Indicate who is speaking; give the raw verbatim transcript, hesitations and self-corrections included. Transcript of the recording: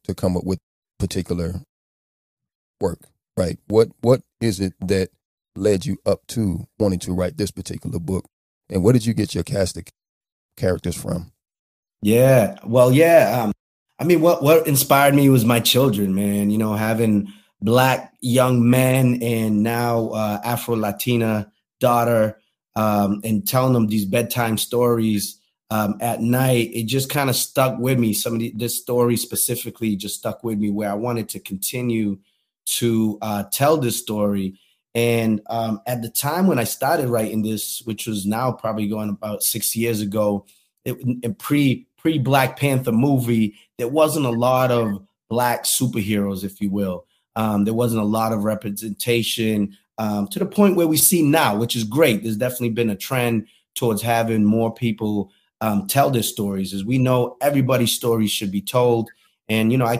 Speaker 1: to come up with particular work, right? What what is it that led you up to wanting to write this particular book, and where did you get your cast of characters from?
Speaker 2: Yeah, well, yeah. Um, I mean, what what inspired me was my children, man. You know, having black young men and now uh, Afro Latina daughter, um, and telling them these bedtime stories um, at night. It just kind of stuck with me. Some of the, this story specifically just stuck with me, where I wanted to continue to uh, tell this story. And um, at the time when I started writing this, which was now probably going about six years ago, it, in pre pre Black Panther movie, there wasn't a lot of black superheroes, if you will. Um, there wasn't a lot of representation um, to the point where we see now, which is great. There's definitely been a trend towards having more people um, tell their stories. As we know, everybody's stories should be told. And, you know, I